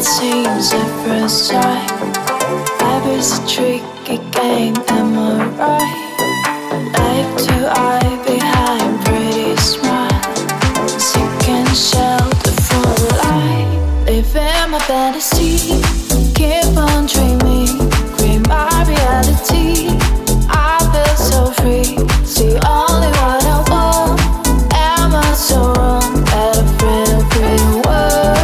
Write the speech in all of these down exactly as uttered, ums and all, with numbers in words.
seems at first sight. Life is a tricky game, am I right? Life to eye behind pretty smile. Seeking shelter from the light. Living my fantasy, keep on dreaming. Create my reality. I feel so free. See only what I want. Am I so wrong at a pretty, pretty world?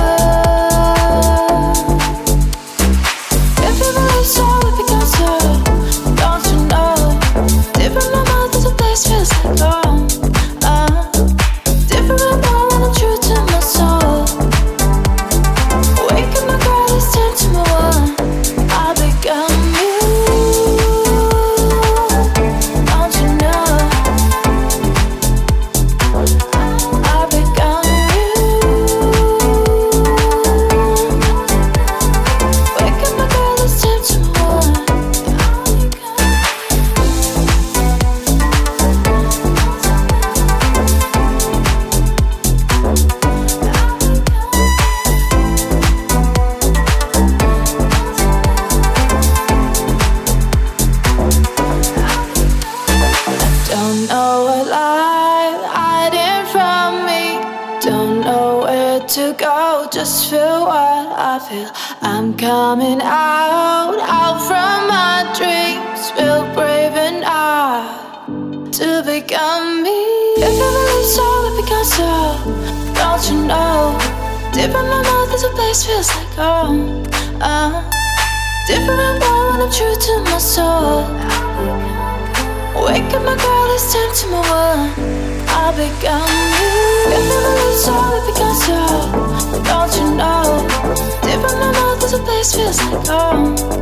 If you believe so, it becomes so. Don't you know? Different my mouth is a place feels like home. Uh, different my mind when I'm true to my soul. Wake up my girl, it's time to move on. I become you. Don't you know? I become you. Wake up my girl, it's time to move on. Don't know what lies hiding from me. Don't know where to go, just feel what I feel. I'm coming out, out from my dreams. Feel brave enough to become me. If I believe so, it becomes so. Don't you know? Different my mouth is a place feels like home. Uh, different my mind when I'm true to my soul. Wake up my girl, it's time to move on. I become you. If I believe so, it becomes so. Don't you know? Different my mouth is a place feels like home.